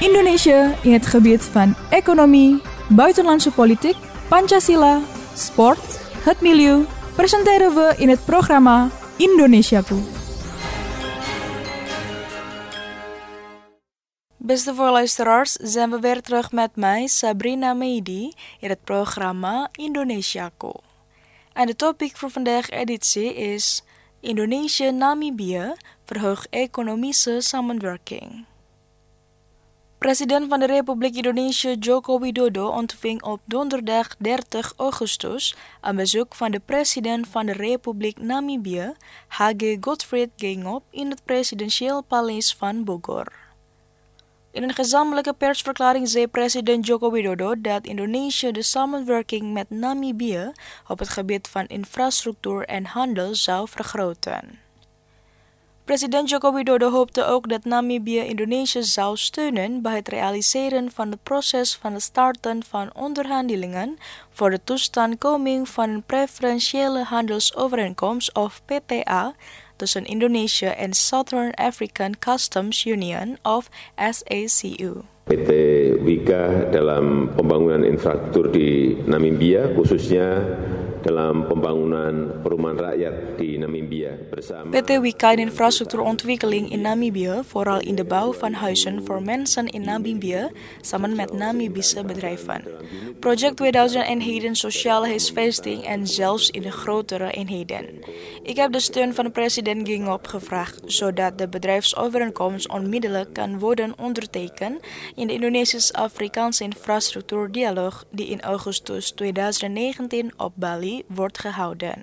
Indonesia in het gebied van economie, buitenlandse politiek, Pancasila, sport, het milieu, presenteren we in het programma Indonesiaku. Beste voorluisteraars, zijn we weer terug met mij, Sabrina Meidi, in het programma Indonesiaku. En de topic voor vandaag editie is Indonesië-Namibië verhoogt economische samenwerking. President van de Republiek Indonesië Joko Widodo ontving op donderdag 30 augustus een bezoek van de president van de Republiek Namibië, Hage Gotfred Geingob, in het presidentieel paleis van Bogor. In een gezamenlijke persverklaring zei president Joko Widodo dat Indonesië de samenwerking met Namibië op het gebied van infrastructuur en handel zou vergroten. President Joko Widodo hoopte ook dat Namibië Indonesië zou steunen bij het realiseren van het proces van het starten van onderhandelingen voor de totstandkoming van een preferentiële handelsovereenkomst of PPA tussen Indonesië en Southern African Customs Union of SACU. PT WICA dalam pembangunan infrastruktur di Namibia, khususnya dalam pembangunan perumahan rakyat di Namibia bersama PT WICA in infrastructuurontwikkeling in Namibië, vooral in de bouw van huizen voor mensen in Namibië, samen met Namibische bedrijven. Project 2000 eenheden sociale huisvesting en zelfs in de grotere eenheden. Ik heb de steun van president Geingob gevraagd, zodat de bedrijfsovereenkomst onmiddellijk kan worden ondertekend in de Indonesisch-Afrikaanse infrastructuurdialoog die in augustus 2019 op Bali wordt gehouden.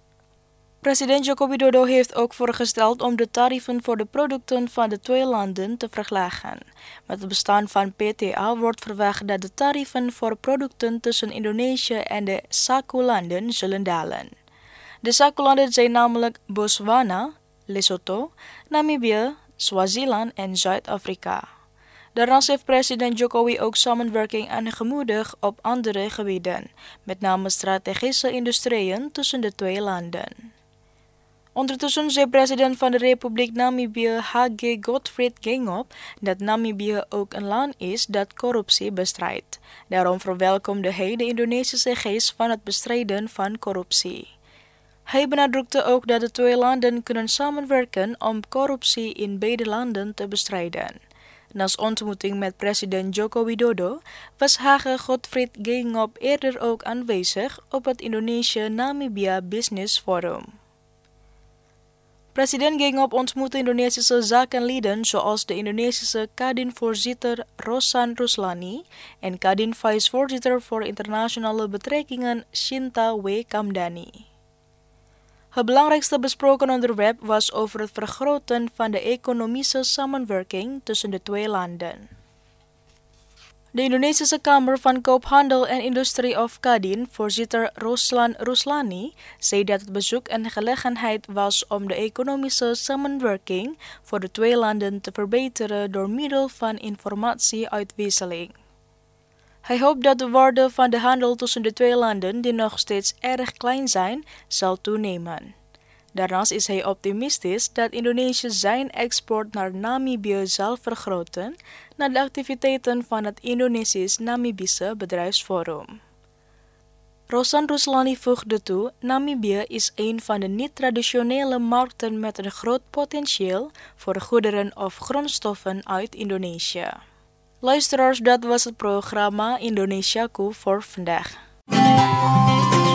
President Joko Widodo heeft ook voorgesteld om de tarieven voor de producten van de twee landen te verlagen. Met het bestaan van PTA wordt verwacht dat de tarieven voor producten tussen Indonesië en de SACU-landen zullen dalen. De SACU-landen zijn namelijk Botswana, Lesotho, Namibië, Swaziland en Zuid-Afrika. Daarnaast heeft president Jokowi ook samenwerking aangemoedigd op andere gebieden, met name strategische industrieën tussen de twee landen. Ondertussen zei president van de Republiek Namibië Hage Gotfred Geingob dat Namibië ook een land is dat corruptie bestrijdt. Daarom verwelkomde hij de Indonesische geest van het bestrijden van corruptie. Hij benadrukte ook dat de twee landen kunnen samenwerken om corruptie in beide landen te bestrijden. Naast ontmoeting met president Joko Widodo was Hage Gotfred Geingob eerder ook aanwezig op het Indonesië-Namibia Business Forum. President Geingob ontmoette Indonesische zakenlieden zoals de Indonesische Kadin-voorzitter Rosan Ruslani en Kadin-vicevoorzitter voor internationale betrekkingen Shinta W. Kamdani. Het belangrijkste besproken onderwerp was over het vergroten van de economische samenwerking tussen de twee landen. De Indonesische Kamer van Koophandel en Industrie of Kadin, voorzitter Roslan Ruslani, zei dat het bezoek een gelegenheid was om de economische samenwerking voor de twee landen te verbeteren door middel van informatieuitwisseling. Hij hoopt dat de waarde van de handel tussen de twee landen, die nog steeds erg klein zijn, zal toenemen. Daarnaast is hij optimistisch dat Indonesië zijn export naar Namibië zal vergroten na de activiteiten van het Indonesisch-Namibische Bedrijfsforum. Rosan Ruslani voegde toe, Namibië is een van de niet-traditionele markten met een groot potentieel voor goederen of grondstoffen uit Indonesië. Luisteraars, dat was het programma Indonesiaku voor vandaag.